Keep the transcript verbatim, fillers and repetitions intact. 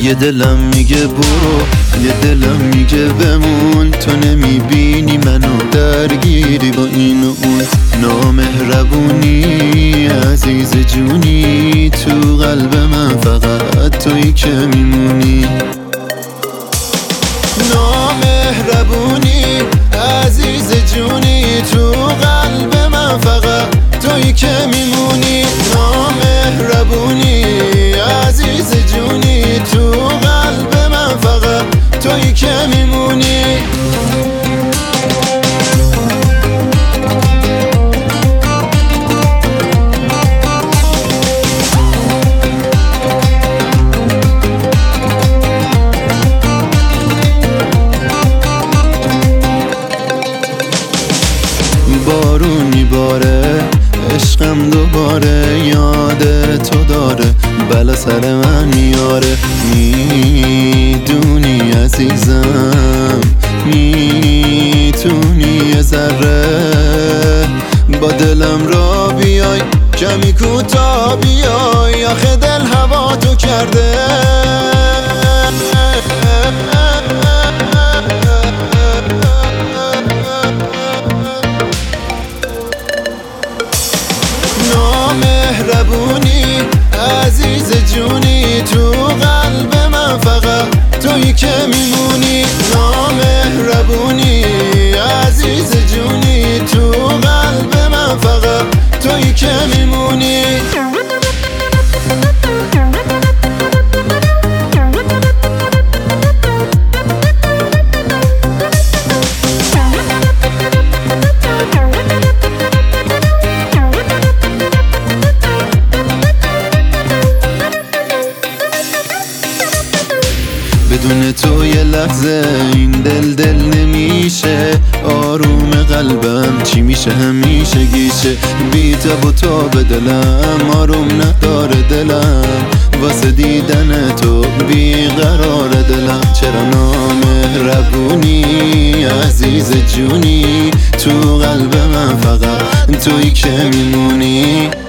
یه دلم میگه برو، یه دلم میگه بمون. تو نمیبینی منو درگیری با این و اون. نامهربونی عزیز جونی، تو قلب من فقط تویی که میمونی. نامهربونی عزیز جونی، تو قلب من فقط تویی که میمونی. نامهربونی عزیز جونی، تو قلب من فقط تویی که میمونی. بارونی باره عشقم دوباره، یاد تو داره بلا سر من میاره. میدونی عزیزم، میتونی یه ذره با دلم را بیای، کمی کوتا بیای، آخه دل هوا تو کرده. نامهربونی عزیز جونی، تو قلب من فقط تویی که میمونی. نامهربونی عزیز جونی، تو قلب من فقط تویی که میمونی. بدون تو یه لحظه این دل دل نمیشه. آروم قلبم چی میشه همیشه گیشه. بی تاب و تاب دلم آروم نداره دلم، واسه دیدن تو بیقرار دلم. چرا نامهربونی عزیز جونی، تو قلب من فقط تویی که میمونی.